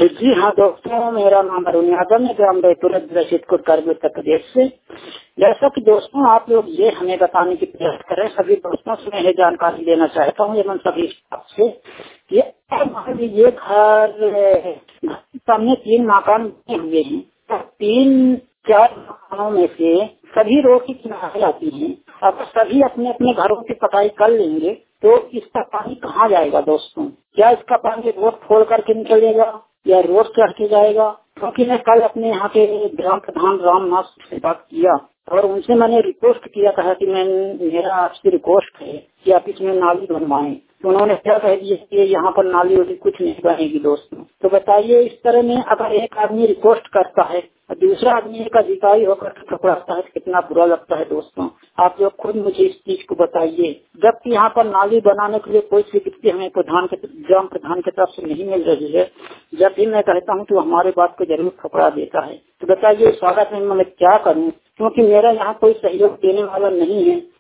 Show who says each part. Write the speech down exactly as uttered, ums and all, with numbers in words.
Speaker 1: जी हाँ दोस्तों, मेरा नाम अरुण यादव है, ग्राम बैतूल रशीदपुर करबी उत्तर प्रदेश से। जैसा कि दोस्तों आप लोग ये हमें बताने की प्रयास करें, सभी दोस्तों से मैं ये जानकारी देना चाहता हूँ एवं सभी स्टाफ से। ये मान लीजिए घर सामने तीन मकान बने हुए हैं, तो तीन चार मकानों में से सभी रोड की किनारे आती हैं। अब सभी अपने अपने घरों की सफाई कर लेंगे तो इसका पानी कहाँ जाएगा दोस्तों? क्या इसका पानी रोड खोल करके निकलेगा या रोड चढ़ के जाएगा? क्योंकि मैं कल अपने यहाँ के ग्राम प्रधान रामनाथ से बात किया और उनसे मैंने रिक्वेस्ट किया था कि मैं मेरा आपसे रिक्वेस्ट है कि आप इसमें नाली बनवाएं। तो उन्होंने क्या कह दिया कि यहाँ पर नाली वाली कुछ नहीं बनेगी दोस्तों। तो बताइए, इस तरह में अगर एक आदमी रिक्वेस्ट करता है और दूसरा आदमी एक अधिकारी होकर ठुकराता है तो कितना बुरा लगता है दोस्तों। आप लोग खुद मुझे इस चीज को बताइए, जबकि यहाँ पर नाली बनाने के लिए कोई स्वीकृति हमें प्रधान के ग्राम प्रधान की तरफ से नहीं मिल रही है। जब भी मैं कहता हूँ तो हमारे बात को जरूर ठुकरा देता है। तो बताइए स्वागत में मैं क्या करूँ, क्योंकि मेरा यहाँ कोई सहयोग देने वाला नहीं है।